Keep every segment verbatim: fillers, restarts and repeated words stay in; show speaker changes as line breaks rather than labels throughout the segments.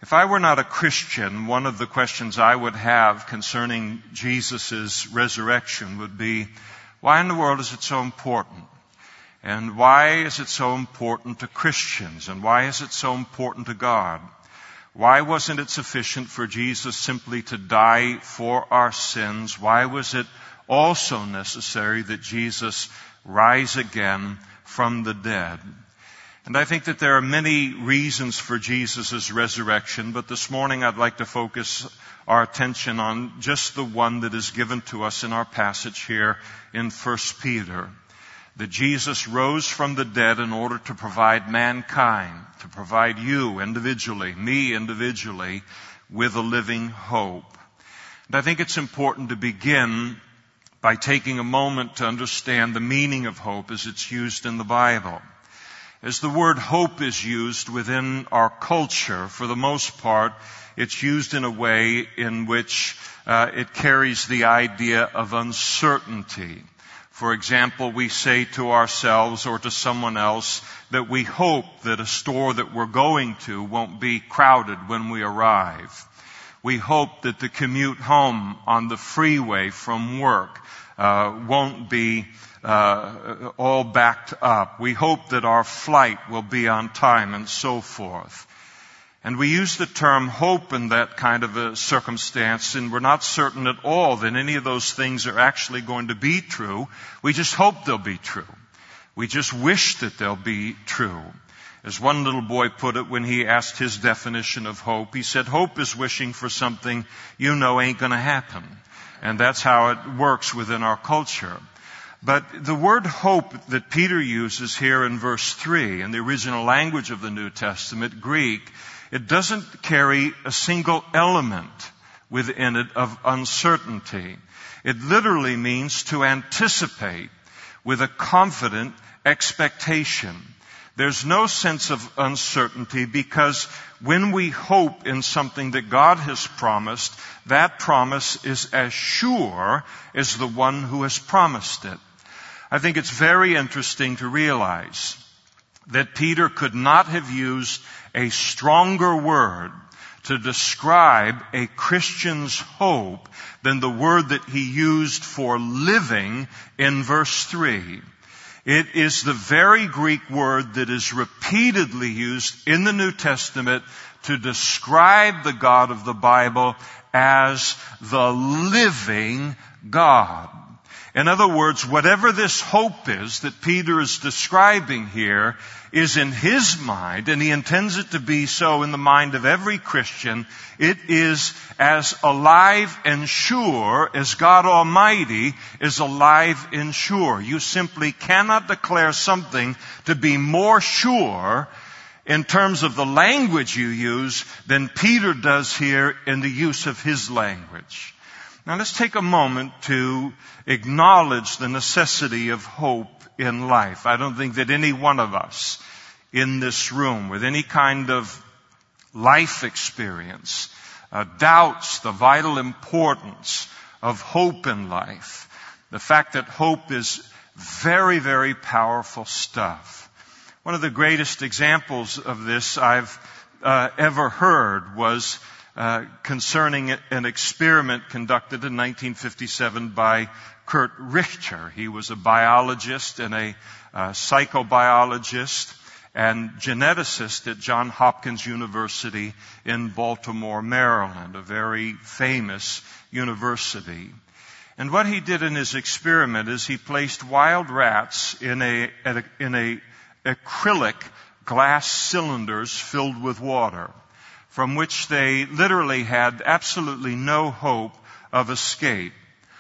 If I were not a Christian, one of the questions I would have concerning Jesus' resurrection would be, why in the world is it so important? And why is it so important to Christians? And why is it so important to God? Why wasn't it sufficient for Jesus simply to die for our sins? Why was it also necessary that Jesus rise again from the dead? And I think that there are many reasons for Jesus' resurrection, but this morning I'd like to focus our attention on just the one that is given to us in our passage here in First Peter. That Jesus rose from the dead in order to provide mankind, to provide you individually, me individually, with a living hope. And I think it's important to begin by taking a moment to understand the meaning of hope as it's used in the Bible. As the word hope is used within our culture, for the most part, it's used in a way in which uh, it carries the idea of uncertainty. For example, we say to ourselves or to someone else that we hope that a store that we're going to won't be crowded when we arrive. We hope that the commute home on the freeway from work uh, won't be uh, all backed up. We hope that our flight will be on time and so forth. And we use the term hope in that kind of a circumstance, and we're not certain at all that any of those things are actually going to be true. We just hope they'll be true. We just wish that they'll be true. As one little boy put it when he asked his definition of hope, he said, hope is wishing for something you know ain't going to happen. And that's how it works within our culture. But the word hope that Peter uses here in verse three, in the original language of the New Testament, Greek, it doesn't carry a single element within it of uncertainty. It literally means to anticipate with a confident expectation. There's no sense of uncertainty because when we hope in something that God has promised, that promise is as sure as the one who has promised it. I think it's very interesting to realize that Peter could not have used a stronger word to describe a Christian's hope than the word that he used for living in verse three. It is the very Greek word that is repeatedly used in the New Testament to describe the God of the Bible as the living God. In other words, whatever this hope is that Peter is describing here is in his mind, and he intends it to be so in the mind of every Christian. It is as alive and sure as God Almighty is alive and sure. You simply cannot declare something to be more sure in terms of the language you use than Peter does here in the use of his language. Now let's take a moment to acknowledge the necessity of hope in life. I don't think that any one of us in this room with any kind of life experience uh, doubts the vital importance of hope in life. The fact that hope is very, very powerful stuff. One of the greatest examples of this I've uh, ever heard was Uh, concerning an experiment conducted in nineteen fifty-seven by Kurt Richter. He was a biologist and a uh, psychobiologist and geneticist at Johns Hopkins University in Baltimore, Maryland, a very famous university. And what he did in his experiment is he placed wild rats in a, in a acrylic glass cylinders filled with water, from which they literally had absolutely no hope of escape.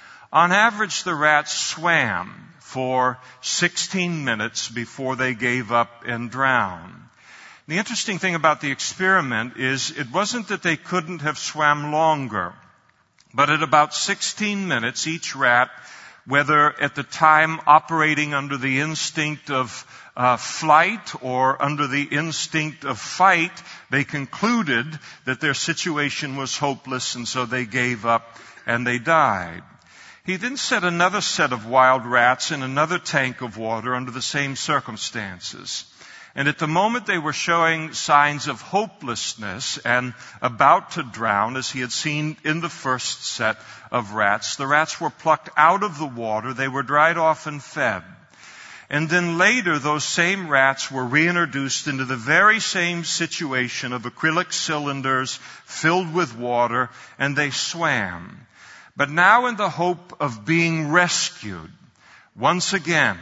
On average, the rats swam for sixteen minutes before they gave up and drowned. The interesting thing about the experiment is it wasn't that they couldn't have swam longer, but at about sixteen minutes, each rat, whether at the time operating under the instinct of Uh, flight or under the instinct of fight, they concluded that their situation was hopeless, and so they gave up and they died. He then set another set of wild rats in another tank of water under the same circumstances. And at the moment they were showing signs of hopelessness and about to drown, as he had seen in the first set of rats, the rats were plucked out of the water, they were dried off and fed. And then later, those same rats were reintroduced into the very same situation of acrylic cylinders filled with water, and they swam. But now in the hope of being rescued, once again,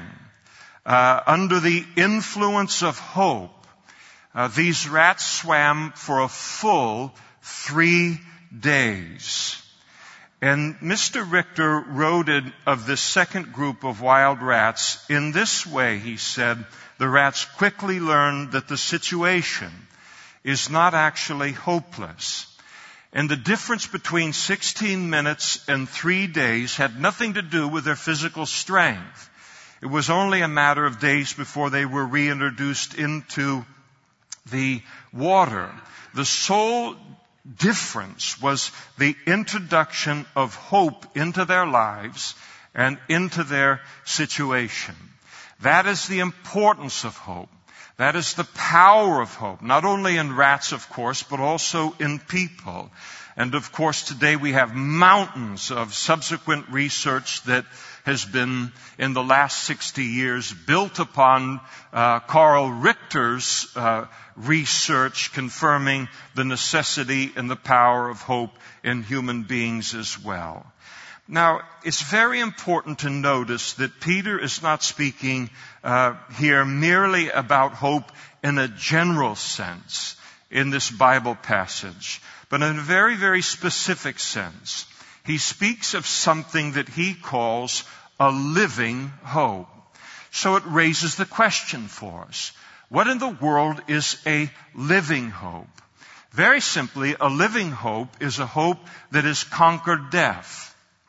uh, under the influence of hope, uh, these rats swam for a full three days. And Mister Richter wrote it of this second group of wild rats in this way. He said, the rats quickly learned that the situation is not actually hopeless. And the difference between sixteen minutes and three days had nothing to do with their physical strength. It was only a matter of days before they were reintroduced into the water. The sole difference was the introduction of hope into their lives and into their situation. That is the importance of hope. That is the power of hope, not only in rats, of course, but also in people. And of course, today we have mountains of subsequent research that has been, in the last sixty years, built upon uh, Carl Richter's uh, research confirming the necessity and the power of hope in human beings as well. Now, it's very important to notice that Peter is not speaking uh, here merely about hope in a general sense in this Bible passage, but in a very, very specific sense. He speaks of something that he calls a living hope. So it raises the question for us. What in the world is a living hope? Very simply, a living hope is a hope that has conquered death.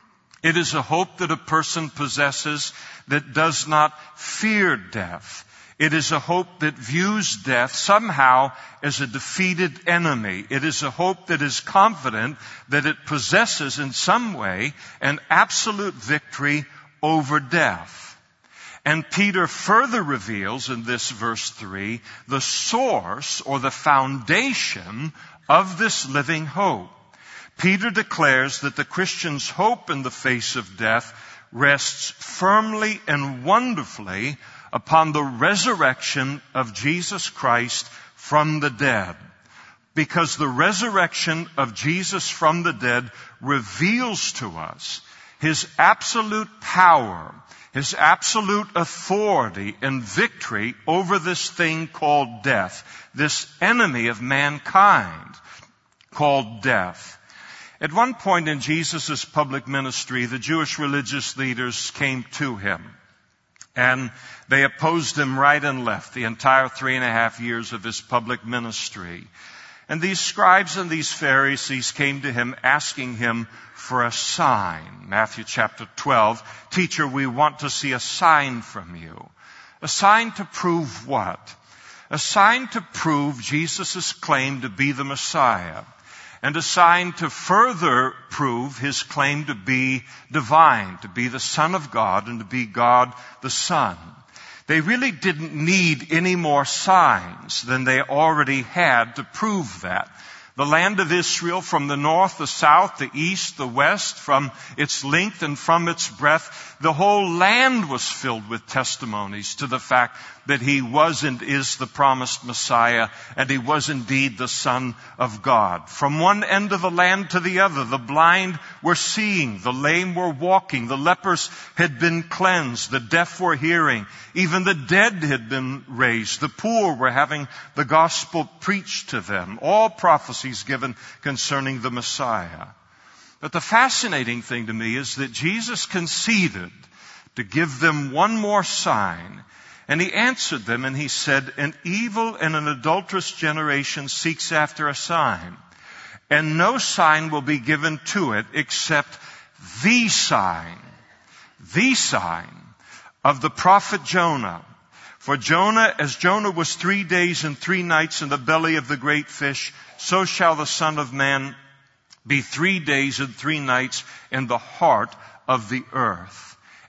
It is a hope that a person possesses that does not fear death. It is a hope that views death somehow as a defeated enemy. It is a hope that is confident that it possesses in some way an absolute victory over death. And Peter further reveals in this verse three the source or the foundation of this living hope. Peter declares that the Christian's hope in the face of death rests firmly and wonderfully upon the resurrection of Jesus Christ from the dead. Because the resurrection of Jesus from the dead reveals to us His absolute power, His absolute authority and victory over this thing called death, this enemy of mankind called death. At one point in Jesus' public ministry, the Jewish religious leaders came to Him. And they opposed Him right and left the entire three and a half years of His public ministry. And these scribes and these Pharisees came to Him asking Him for a sign. Matthew chapter twelve, "Teacher, we want to see a sign from you." A sign to prove what? A sign to prove Jesus' claim to be the Messiah. And a sign to further prove His claim to be divine, to be the Son of God and to be God the Son. They really didn't need any more signs than they already had to prove that. The land of Israel, from the north, the south, the east, the west, from its length and from its breadth, the whole land was filled with testimonies to the fact that He was and is the promised Messiah, and He was indeed the Son of God. From one end of the land to the other, the blind were seeing, the lame were walking, the lepers had been cleansed, the deaf were hearing, even the dead had been raised, the poor were having the gospel preached to them. All prophecies given concerning the Messiah. But the fascinating thing to me is that Jesus conceded to give them one more sign. And He answered them and He said, "An evil and an adulterous generation seeks after a sign, and no sign will be given to it except the sign, the sign of the prophet Jonah. For Jonah, as Jonah was three days and three nights in the belly of the great fish, so shall the Son of Man be three days and three nights in the heart of the earth."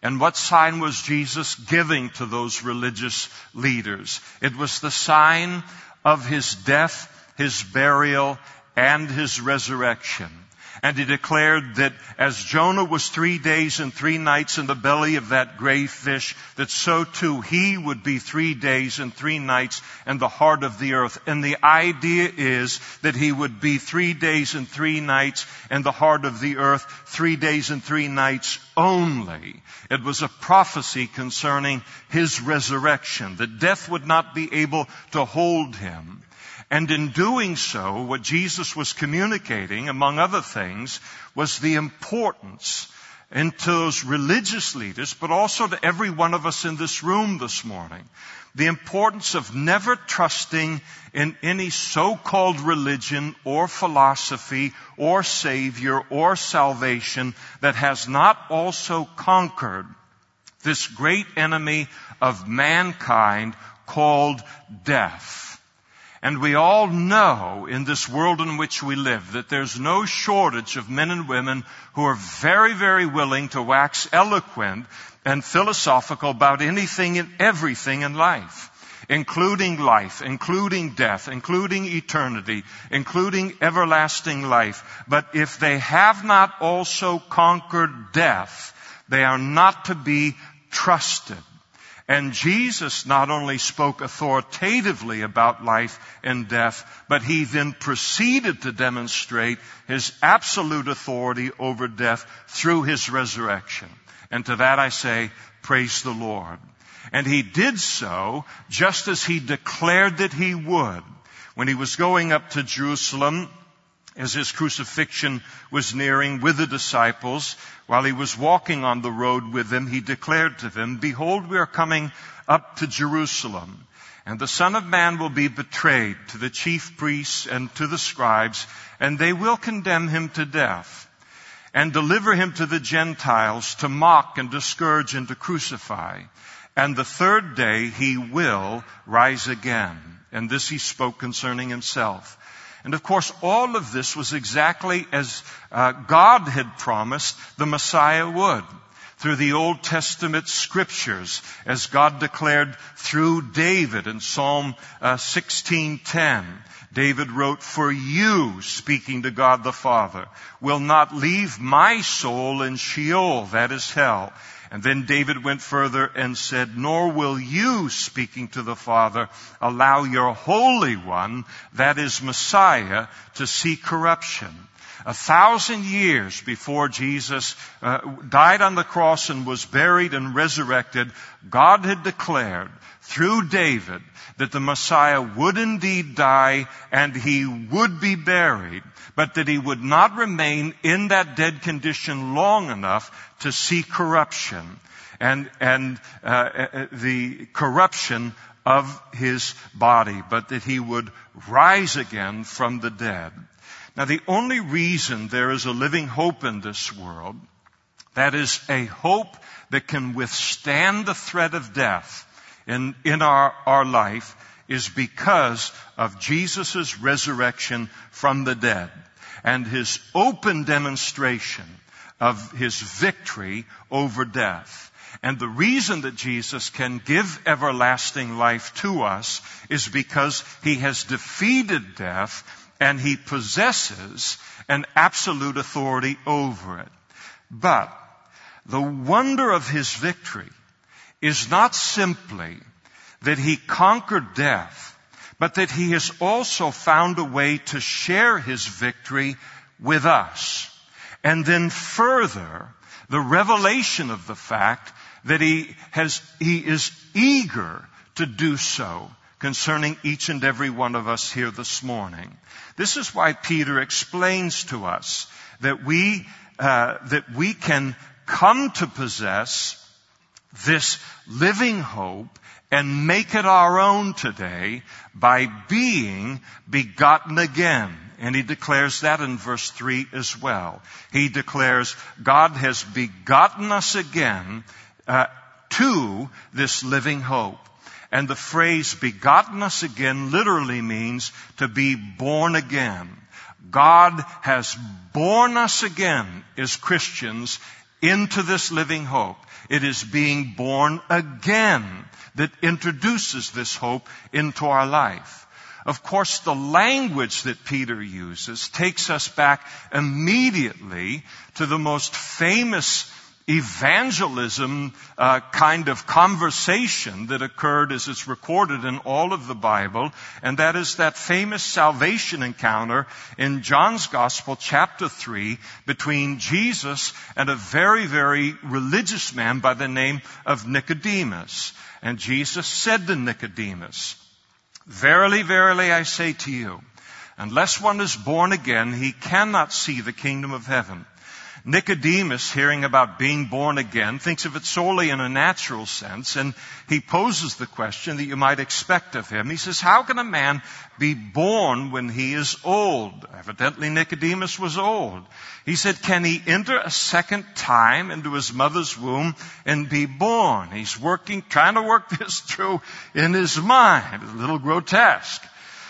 And what sign was Jesus giving to those religious leaders? It was the sign of his death, his burial, and his resurrection. And he declared that as Jonah was three days and three nights in the belly of that great fish, that so too he would be three days and three nights in the heart of the earth. And the idea is that he would be three days and three nights in the heart of the earth, three days and three nights only. It was a prophecy concerning his resurrection, that death would not be able to hold him. And in doing so, what Jesus was communicating, among other things, was the importance and to those religious leaders, but also to every one of us in this room this morning, the importance of never trusting in any so-called religion or philosophy or Savior or salvation that has not also conquered this great enemy of mankind called death. And we all know in this world in which we live that there's no shortage of men and women who are very, very willing to wax eloquent and philosophical about anything and everything in life, including life, including death, including eternity, including everlasting life. But if they have not also conquered death, they are not to be trusted. And Jesus not only spoke authoritatively about life and death, but he then proceeded to demonstrate his absolute authority over death through his resurrection. And to that I say, praise the Lord. And he did so just as he declared that he would. When he was going up to Jerusalem, as his crucifixion was nearing with the disciples, while he was walking on the road with them, he declared to them, behold, we are coming up to Jerusalem, and the Son of Man will be betrayed to the chief priests and to the scribes, and they will condemn him to death, and deliver him to the Gentiles to mock and to scourge and to crucify. And the third day he will rise again. And this he spoke concerning himself. And of course, all of this was exactly as uh, God had promised the Messiah would. Through the Old Testament scriptures, as God declared through David in Psalm uh, sixteen ten. David wrote, for you, speaking to God the Father, will not leave my soul in Sheol, that is hell. And then David went further and said, nor will you, speaking to the Father, allow your Holy One, that is Messiah, to see corruption. A thousand years before Jesus uh, died on the cross and was buried and resurrected, God had declared through David that the Messiah would indeed die and he would be buried, but that he would not remain in that dead condition long enough to see corruption and, and uh, the corruption of his body, but that he would rise again from the dead. Now, the only reason there is a living hope in this world, that is a hope that can withstand the threat of death in, in our, our life, is because of Jesus' resurrection from the dead and his open demonstration of his victory over death. And the reason that Jesus can give everlasting life to us is because he has defeated death and he possesses an absolute authority over it. But the wonder of his victory is not simply that he conquered death, but that he has also found a way to share his victory with us. And then further, the revelation of the fact that he has, he is eager to do so concerning each and every one of us here this morning. This is why Peter explains to us that we, uh, that we can come to possess this living hope and make it our own today by being begotten again. And he declares that in verse three as well. He declares, God has begotten us again uh, to this living hope. And the phrase begotten us again literally means to be born again. God has born us again as Christians into this living hope. It is being born again that introduces this hope into our life. Of course, the language that Peter uses takes us back immediately to the most famous evangelism uh, kind of conversation that occurred as it's recorded in all of the Bible, and that is that famous salvation encounter in John's Gospel, chapter three, between Jesus and a very, very religious man by the name of Nicodemus. And Jesus said to Nicodemus, "Verily, verily, I say to you, unless one is born again, he cannot see the kingdom of heaven." Nicodemus, hearing about being born again, thinks of it solely in a natural sense, and he poses the question that you might expect of him. He says, how can a man be born when he is old? Evidently, Nicodemus was old. He said, can he enter a second time into his mother's womb and be born? He's working, trying to work this through in his mind. A little grotesque.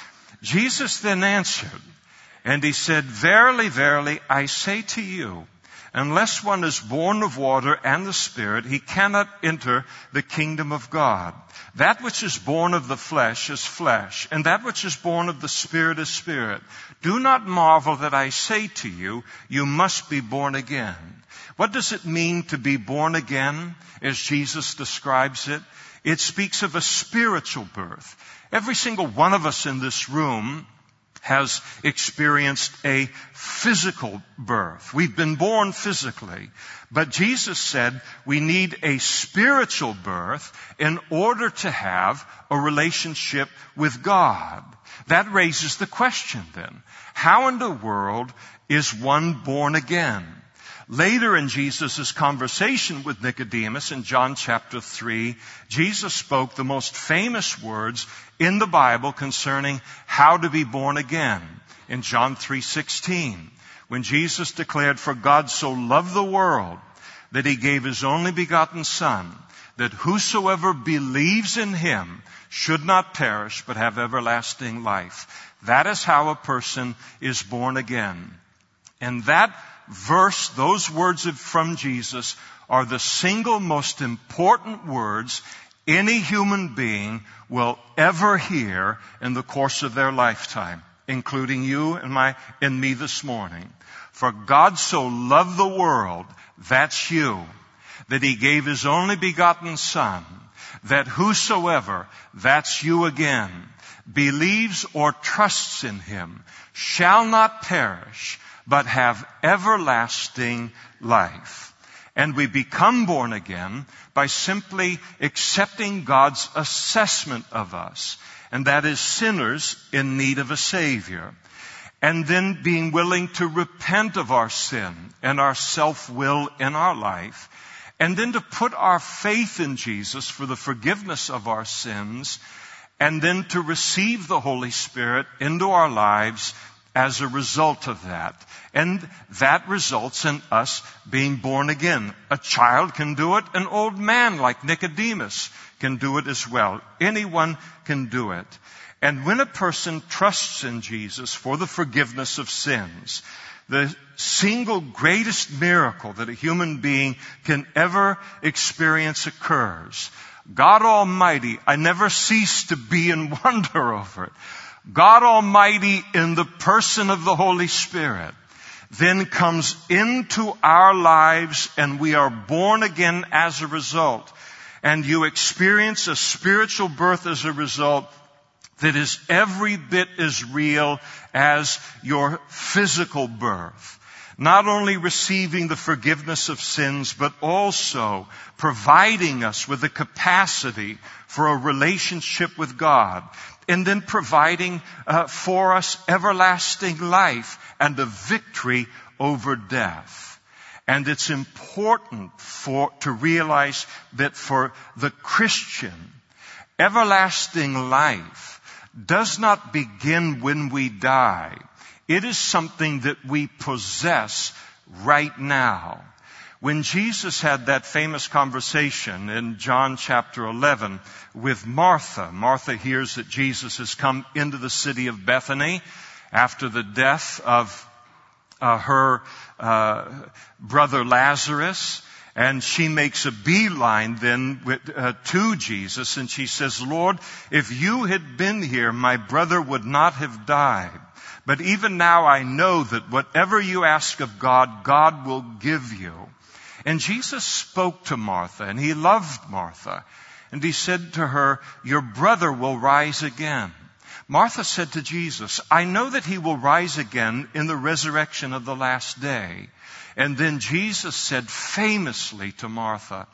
Jesus then answered, and he said, "Verily, verily, I say to you, unless one is born of water and the Spirit, he cannot enter the kingdom of God. That which is born of the flesh is flesh, and that which is born of the Spirit is spirit. Do not marvel that I say to you, you must be born again." What does it mean to be born again, as Jesus describes it? It speaks of a spiritual birth. Every single one of us in this room has experienced a physical birth. We've been born physically. But Jesus said we need a spiritual birth in order to have a relationship with God. That raises the question then, how in the world is one born again? Later in Jesus' conversation with Nicodemus in John chapter three, Jesus spoke the most famous words in the Bible concerning how to be born again. In John three sixteen, when Jesus declared, "For God so loved the world that he gave his only begotten Son, that whosoever believes in him should not perish but have everlasting life." That is how a person is born again. And that verse, those words from Jesus, are the single most important words any human being will ever hear in the course of their lifetime, including you and my and me this morning. For God so loved the world, that's you, that he gave his only begotten Son, that whosoever, that's you again, believes or trusts in him shall not perish, but have everlasting life. And we become born again by simply accepting God's assessment of us, and that is sinners in need of a Savior. And then being willing to repent of our sin and our self-will in our life, and then to put our faith in Jesus for the forgiveness of our sins, and then to receive the Holy Spirit into our lives as a result of that. And that results in us being born again. A child can do it. An old man like Nicodemus can do it as well. Anyone can do it. And when a person trusts in Jesus for the forgiveness of sins, the single greatest miracle that a human being can ever experience occurs. God Almighty, I never cease to be in wonder over it. God Almighty in the person of the Holy Spirit then comes into our lives, and we are born again as a result. And you experience a spiritual birth as a result that is every bit as real as your physical birth. Not only receiving the forgiveness of sins, but also providing us with the capacity for a relationship with God. And then providing uh, for us everlasting life and a victory over death. And it's important for to realize that for the Christian, everlasting life does not begin when we die. It is something that we possess right now. When Jesus had that famous conversation in John chapter eleven with Martha, Martha hears that Jesus has come into the city of Bethany after the death of uh, her uh, brother Lazarus. And she makes a beeline then with, uh, to Jesus, and she says, Lord, if you had been here, my brother would not have died. But even now I know that whatever you ask of God, God will give you. And Jesus spoke to Martha, and he loved Martha. And he said to her, your brother will rise again. Martha said to Jesus, I know that he will rise again in the resurrection of the last day. And then Jesus said famously to Martha,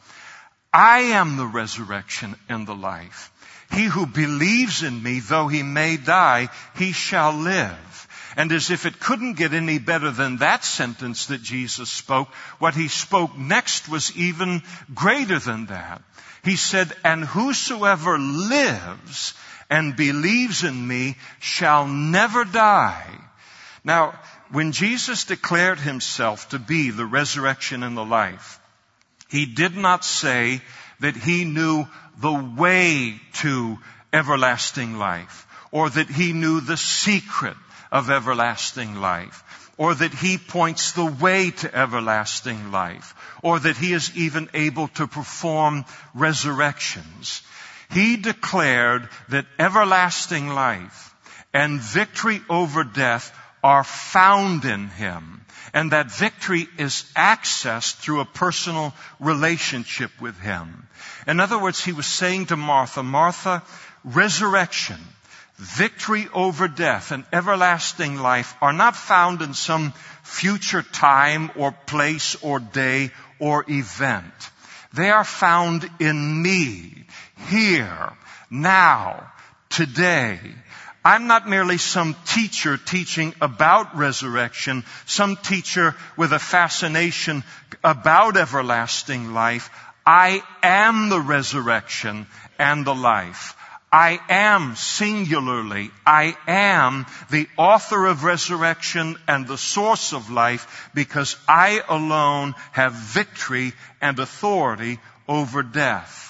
I am the resurrection and the life. He who believes in me, though he may die, he shall live. And as if it couldn't get any better than that sentence that Jesus spoke, what he spoke next was even greater than that. He said, and whosoever lives and believes in me shall never die. Now, when Jesus declared himself to be the resurrection and the life, he did not say that he knew the way to everlasting life, or that he knew the secret of everlasting life, or that he points the way to everlasting life, or that he is even able to perform resurrections. He declared that everlasting life and victory over death are found in him, and that victory is accessed through a personal relationship with him. In other words, he was saying to Martha, Martha, resurrection, victory over death, and everlasting life are not found in some future time or place or day or event. They are found in me, here, now, today. I'm not merely some teacher teaching about resurrection, some teacher with a fascination about everlasting life. I am the resurrection and the life. I am singularly, I am the author of resurrection and the source of life, because I alone have victory and authority over death.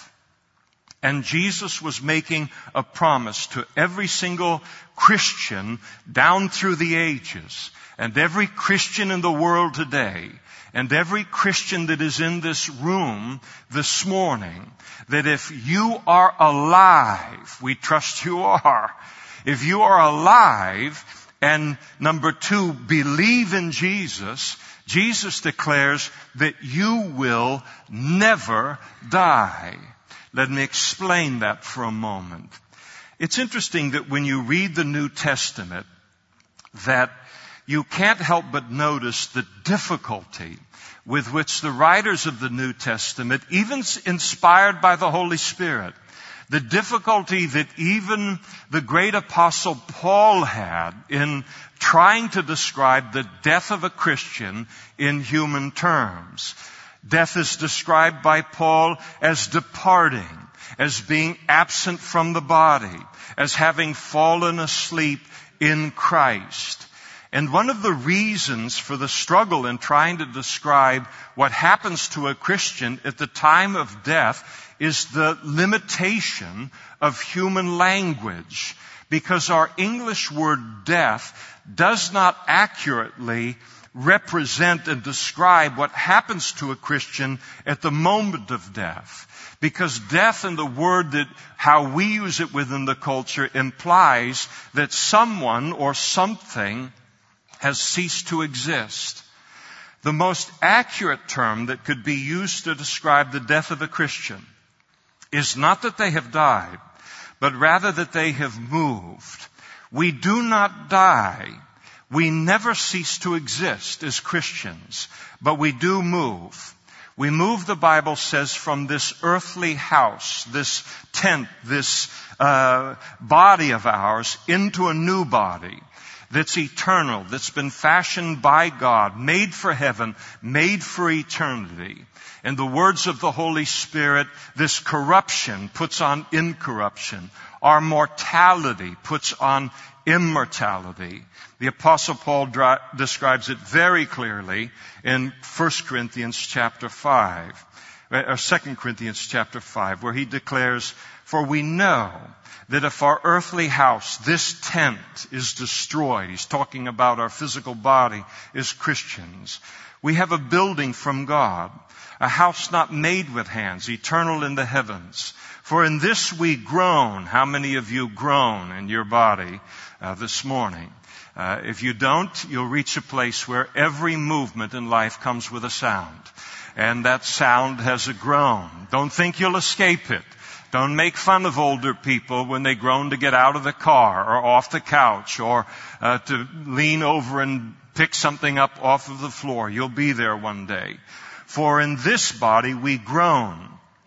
And Jesus was making a promise to every single Christian down through the ages, and every Christian in the world today, and every Christian that is in this room this morning, that if you are alive, we trust you are, if you are alive, and number two, believe in Jesus, Jesus declares that you will never die. Let me explain that for a moment. It's interesting that when you read the New Testament, that you can't help but notice the difficulty with which the writers of the New Testament, even inspired by the Holy Spirit, the difficulty that even the great apostle Paul had in trying to describe the death of a Christian in human terms. Death is described by Paul as departing, as being absent from the body, as having fallen asleep in Christ. And one of the reasons for the struggle in trying to describe what happens to a Christian at the time of death is the limitation of human language, because our English word death does not accurately represent and describe what happens to a Christian at the moment of death. Because death, in the word that how we use it within the culture, implies that someone or something has ceased to exist. The most accurate term that could be used to describe the death of a Christian is not that they have died, but rather that they have moved. We do not die. We never cease to exist as Christians, but we do move. We move, the Bible says, from this earthly house, this tent, this uh, body of ours, into a new body that's eternal, that's been fashioned by God, made for heaven, made for eternity. In the words of the Holy Spirit, this corruption puts on incorruption. Our mortality puts on immortality. The Apostle Paul dri- describes it very clearly in First Corinthians chapter five, or Second Corinthians chapter five, where he declares, "For we know that if our earthly house, this tent, is destroyed," he's talking about our physical body as Christians, "we have a building from God, a house not made with hands, eternal in the heavens. For in this we groan." How many of you groan in your body uh, this morning? Uh, if you don't, you'll reach a place where every movement in life comes with a sound. And that sound has a groan. Don't think you'll escape it. Don't make fun of older people when they groan to get out of the car or off the couch or uh, to lean over and pick something up off of the floor. You'll be there one day. "For in this body we groan,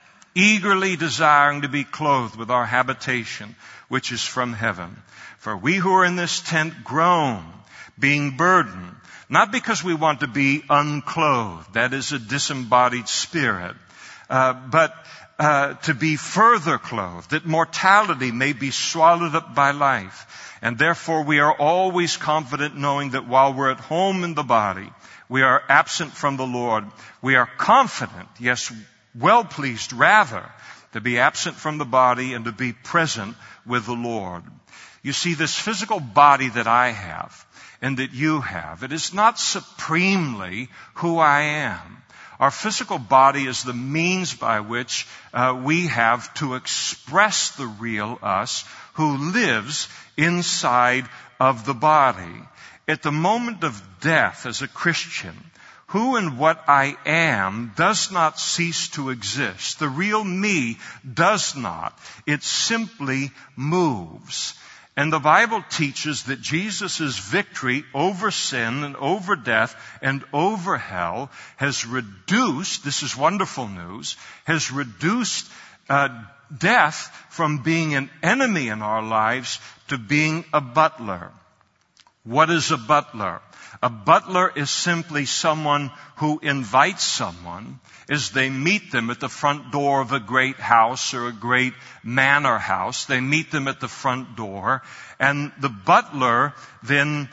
eagerly desiring to be clothed with our habitation, which is from heaven. For we who are in this tent groan, being burdened, not because we want to be unclothed," that is a disembodied spirit, uh, but uh, to be further clothed, that mortality may be swallowed up by life. And therefore we are always confident, knowing that while we're at home in the body, we are absent from the Lord. We are confident, yes, well pleased rather, to be absent from the body and to be present with the Lord. You see, this physical body that I have and that you have, it is not supremely who I am. Our physical body is the means by which uh, we have to express the real us who lives inside of the body. At the moment of death as a Christian, who and what I am does not cease to exist. The real me does not. It simply moves. And the Bible teaches that Jesus' victory over sin and over death and over hell has reduced, this is wonderful news, has reduced uh, death from being an enemy in our lives to being a butler. What is a butler? A butler is simply someone who invites someone as they meet them at the front door of a great house or a great manor house. They meet them at the front door, and the butler then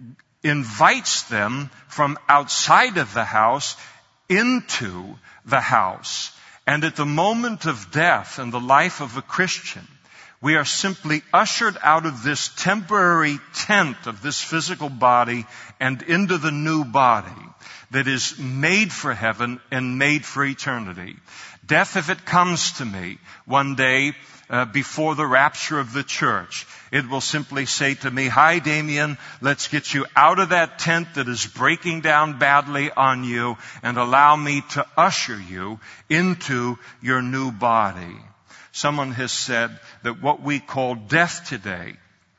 invites them from outside of the house into the house. And at the moment of death in the life of a Christian, we are simply ushered out of this temporary tent of this physical body and into the new body that is made for heaven and made for eternity. Death, if it comes to me one day uh, before the rapture of the church, it will simply say to me, "Hi, Damien, let's get you out of that tent that is breaking down badly on you and allow me to usher you into your new body." Someone has said that what we call death today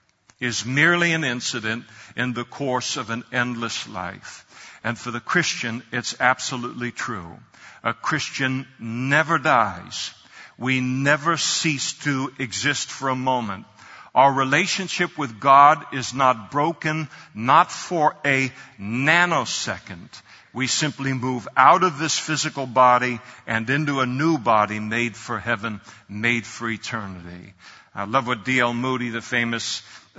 is merely an incident in the course of an endless life. And for the Christian, it's absolutely true. A Christian never dies. We never cease to exist for a moment. Our relationship with God is not broken, not for a nanosecond. We simply move out of this physical body and into a new body made for heaven, made for eternity. I love what D L Moody, the famous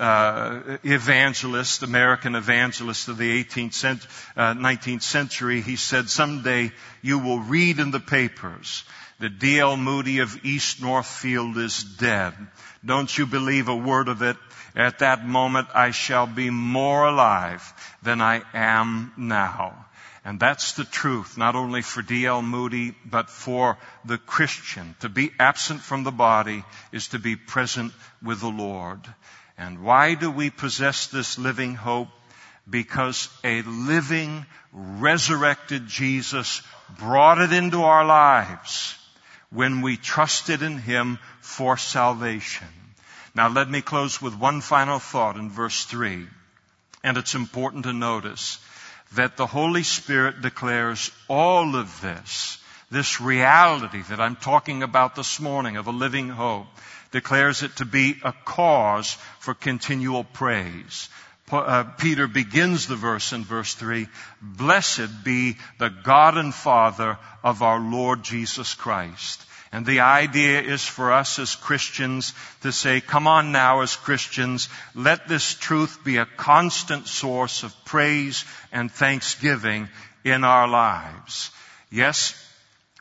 uh, evangelist, American evangelist of the eighteenth century, uh, nineteenth century, he said, "Someday you will read in the papers that D L Moody of East Northfield is dead. Don't you believe a word of it? At that moment I shall be more alive than I am now." And that's the truth, not only for D L Moody, but for the Christian. To be absent from the body is to be present with the Lord. And why do we possess this living hope? Because a living, resurrected Jesus brought it into our lives when we trusted in Him for salvation. Now let me close with one final thought in verse three. And it's important to notice that the Holy Spirit declares all of this, this reality that I'm talking about this morning of a living hope, declares it to be a cause for continual praise. Uh, Peter begins the verse in verse three, "Blessed be the God and Father of our Lord Jesus Christ." And the idea is for us as Christians to say, come on now as Christians, let this truth be a constant source of praise and thanksgiving in our lives. Yes,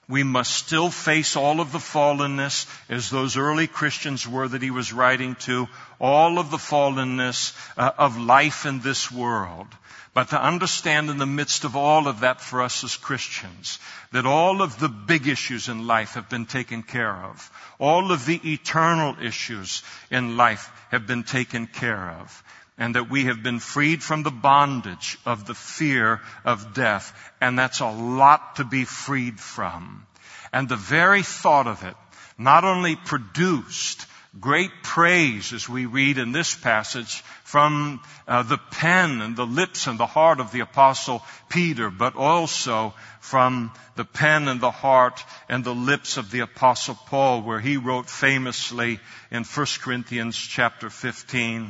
We must still face all of the fallenness, as those early Christians were that he was writing to, all of the fallenness uh, of life in this world. But to understand in the midst of all of that for us as Christians, that all of the big issues in life have been taken care of. All of the eternal issues in life have been taken care of. And that we have been freed from the bondage of the fear of death. And that's a lot to be freed from. And the very thought of it not only produced great praise, as we read in this passage, from uh, the pen and the lips and the heart of the Apostle Peter, but also from the pen and the heart and the lips of the Apostle Paul, where he wrote famously in First Corinthians chapter fifteen,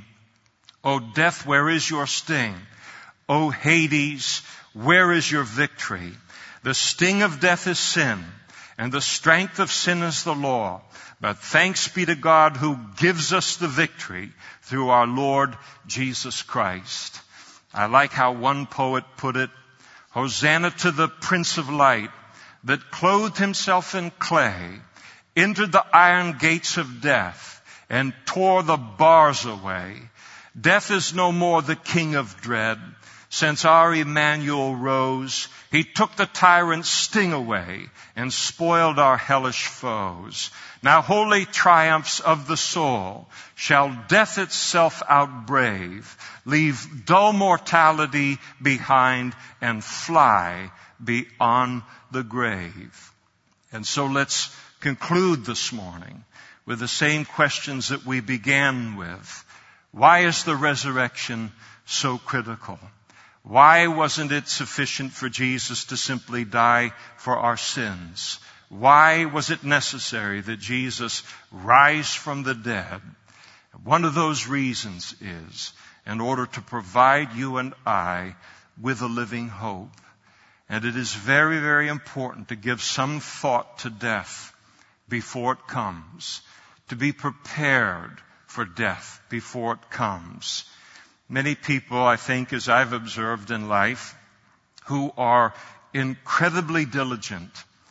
O death, where is your sting? O Hades, where is your victory? The sting of death is sin, and the strength of sin is the law. But thanks be to God who gives us the victory through our Lord Jesus Christ. I like how one poet put it, Hosanna to the Prince of Light that clothed himself in clay, entered the iron gates of death, and tore the bars away. Death is no more the king of dread. Since our Emmanuel rose, he took the tyrant's sting away and spoiled our hellish foes. Now holy triumphs of the soul shall death itself outbrave, leave dull mortality behind and fly beyond the grave. And so let's conclude this morning with the same questions that we began with. Why is the resurrection so critical? Why wasn't it sufficient for Jesus to simply die for our sins? Why was it necessary that Jesus rise from the dead? One of those reasons is in order to provide you and I with a living hope. And it is very, very important to give some thought to death before it comes, to be prepared for death before it comes. Many people, I think, as I've observed in life, who are incredibly diligent,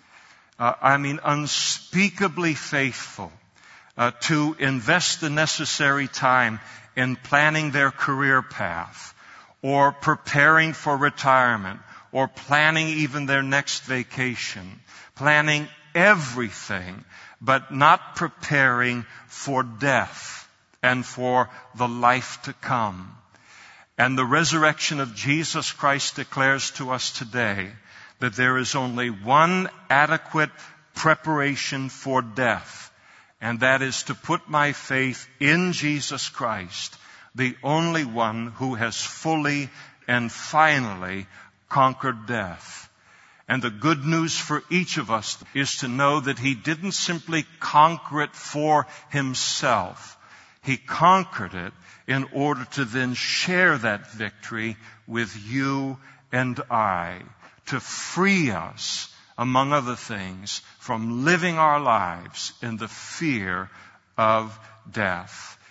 uh, I mean unspeakably faithful, uh, to invest the necessary time in planning their career path, or preparing for retirement, or planning even their next vacation, planning everything, but not preparing for death and for the life to come. And the resurrection of Jesus Christ declares to us today that there is only one adequate preparation for death, and that is to put my faith in Jesus Christ, the only one who has fully and finally conquered death. And the good news for each of us is to know that he didn't simply conquer it for himself. He conquered it in order to then share that victory with you and I, to free us, among other things, from living our lives in the fear of death.